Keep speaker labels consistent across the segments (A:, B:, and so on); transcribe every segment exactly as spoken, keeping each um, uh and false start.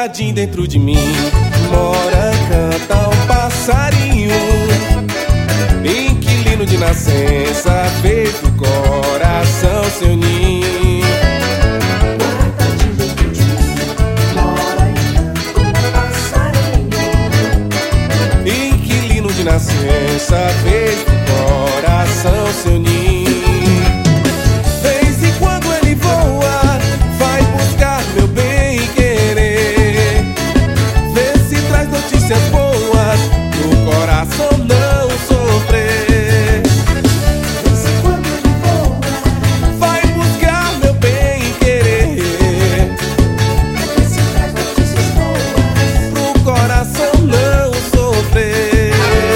A: Guardadinho dentro de mim mora, canta um passarinho, inquilino de nascença, feito coração seu ninho.
B: Guardadinho dentro de mim mora e canta um passarinho,
A: inquilino de nascença, feito coração seu ninho. Vez em quando ele voa, vai buscar meu bem querer, vê se traz notícias boas, pro coração não sofrer.
B: vez em quando ele voa,
A: Vai buscar meu bem querer,
B: vê se traz notícias boas.
A: pro coração não sofrer.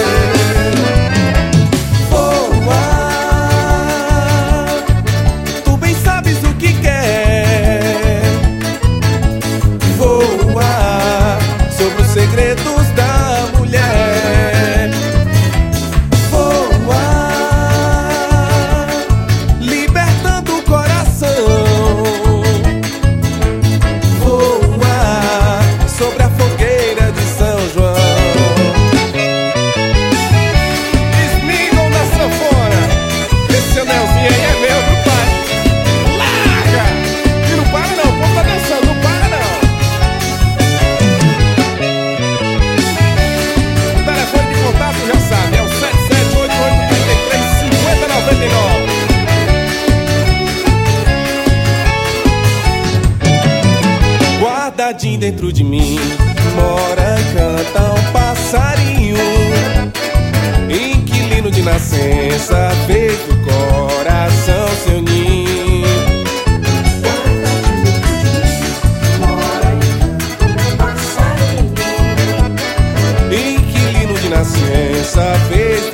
A: Voa, tu bem sabes o que quer. Voa sobre os segredos da mulher. Voa, libertando o coração. Voa sobre a fogueira de São João. Desmigam na sanfona. Esse anelzinho aí é meu, viu, pai? Larga! E não para não, o povo tá dançando, não para não. O telefone de contato já sabe, é o sete sete oito oito três três cinco zero nove nove. Guardadinho dentro de mim mora, canta um passarinho, inquilino de nascença, feito coração seu ninho.
B: Guardadinho dentro de mim mora e canta um passarinho,
A: Inquilino de nascença, feito